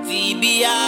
Zibia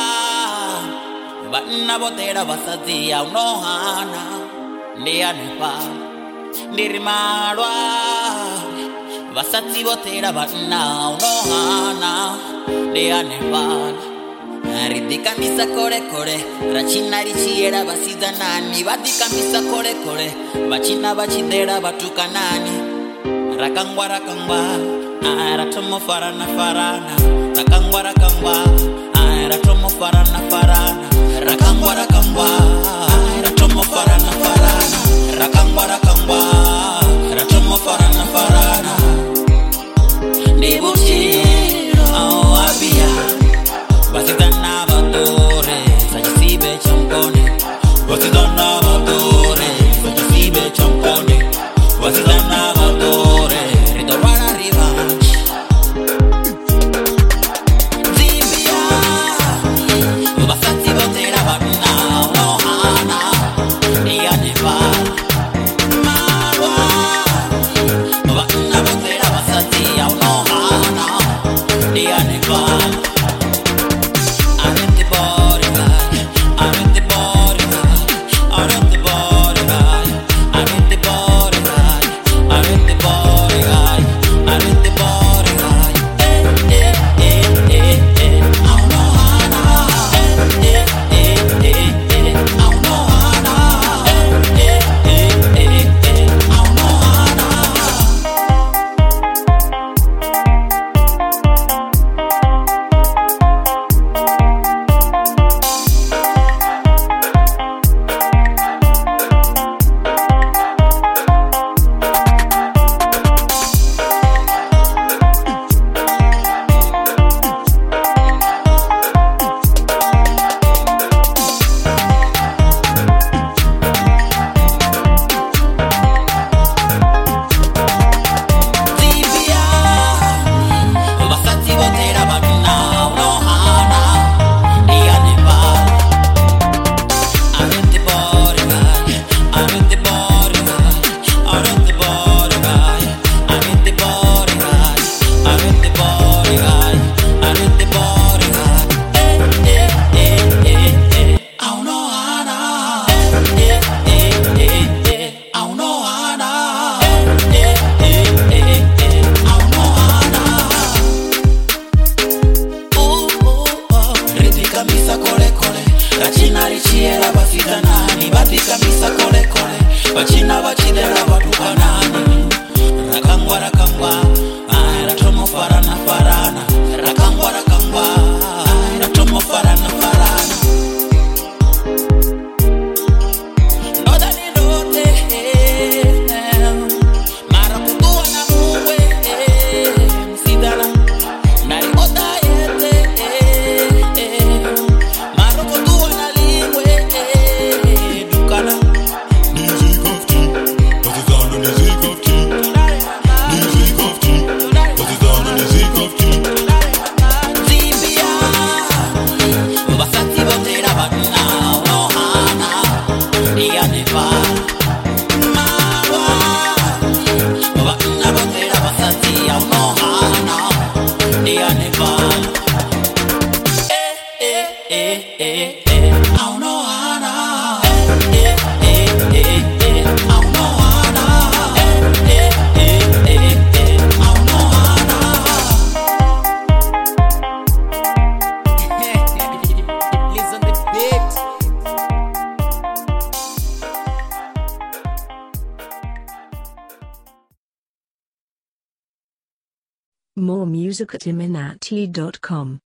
Bana botera basatia unohana Nea nepa Nirimarwa Basati botera bana unohana Nea nepa Ridika misa kore kore Rachina richiera basida nani Badika misa kore kore Bachina bachidera batuka nani Rakangwa Ratomo farana farana Rakangwa Ratomo farana farana Rakangwa Ratomo farana farana Rakangwa Ratomo farana farana Nibuchi au abia Basitana batore Sajisibe champone Basitana batore Sajisibe champone Basitana batore Ritorwana revenge Zibia Basati botera batna Nohana Nia Nepal Marwa Batna botera basati Nohana Nia Nepal More music at iminati.com.